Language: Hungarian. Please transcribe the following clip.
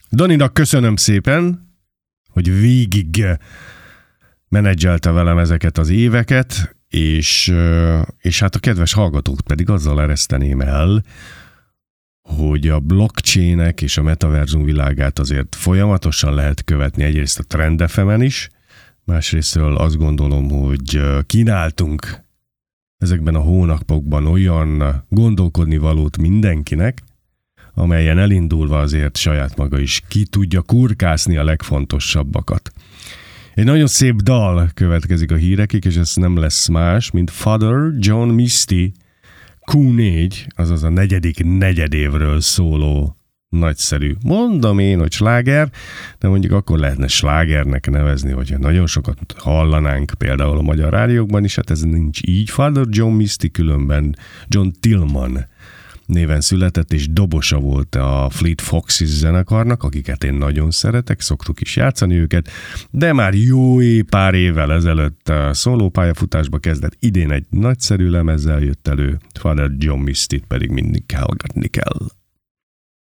Daninak köszönöm szépen, hogy végig menedzselte velem ezeket az éveket, és hát a kedves hallgatók pedig azzal ereszteném el, hogy a blockchainek és a metaverzum világát azért folyamatosan lehet követni, egyrészt a Trend FM-en is, másrésztől azt gondolom, hogy kínáltunk ezekben a hónapokban olyan gondolkodni valót mindenkinek, amelyen elindulva azért saját maga is ki tudja kurkászni a legfontosabbakat. Egy nagyon szép dal következik a hírekig, és ez nem lesz más, mint Father John Misty Q4, azaz a negyedik negyedévről szóló nagyszerű. Mondom én, hogy sláger, de mondjuk akkor lehetne slágernek nevezni, hogyha nagyon sokat hallanánk például a magyar rádiókban is, hát ez nincs így. Father John Misty különben John Tillman néven született, és dobosa volt a Fleet Foxes zenekarnak, akiket én nagyon szeretek, szoktuk is játszani őket, de már jó pár évvel ezelőtt szólópályafutásba kezdett, idén egy nagyszerű lemezzel jött elő, Father John Misty-t pedig mindig hallgatni kell.